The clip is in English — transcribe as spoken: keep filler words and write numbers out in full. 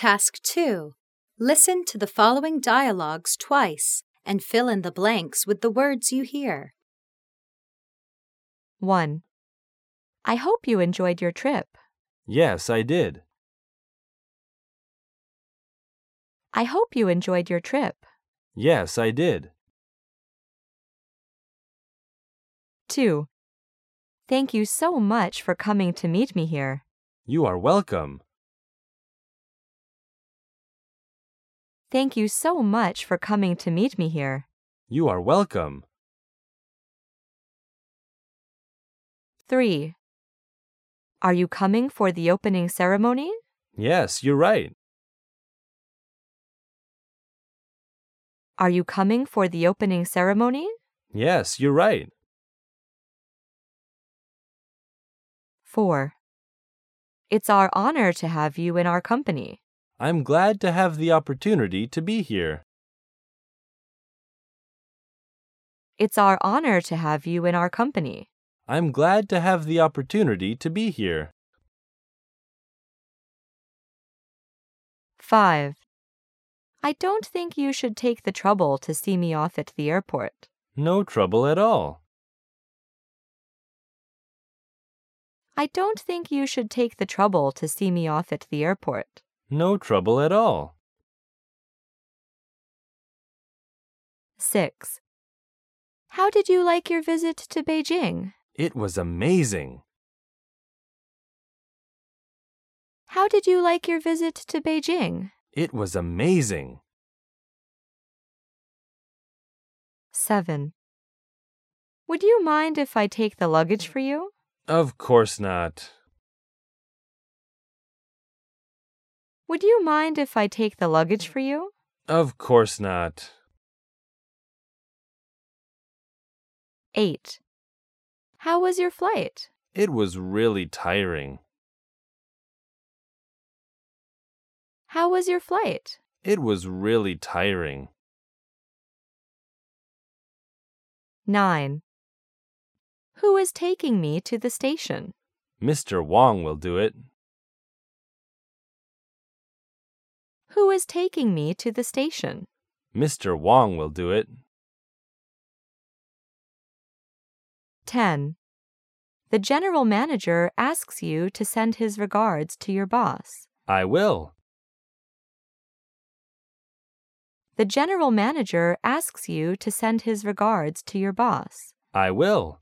Task two. Listen to the following dialogues twice and fill in the blanks with the words you hear. one. I hope you enjoyed your trip. Yes, I did. I hope you enjoyed your trip. Yes, I did. two. Thank you so much for coming to meet me here. You are welcome. Thank you so much for coming to meet me here. You are welcome. three. Are you coming for the opening ceremony? Yes, you're right. Are you coming for the opening ceremony? Yes, you're right. four. It's our honor to have you in our company. I'm glad to have the opportunity to be here. It's our honor to have you in our company. I'm glad to have the opportunity to be here. five. I don't think you should take the trouble to see me off at the airport. No trouble at all. I don't think you should take the trouble to see me off at the airport. No trouble at all. six. How did you like your visit to Beijing? It was amazing. How did you like your visit to Beijing? It was amazing. seven. Would you mind if I take the luggage for you? Of course not. Would you mind if I take the luggage for you? Of course not. eight. How was your flight? It was really tiring. How was your flight? It was really tiring. nine. Who is taking me to the station? Mister Wong will do it. Who is taking me to the station? Mister Wong will do it. ten. The general manager asks you to send his regards to your boss. I will. The general manager asks you to send his regards to your boss. I will.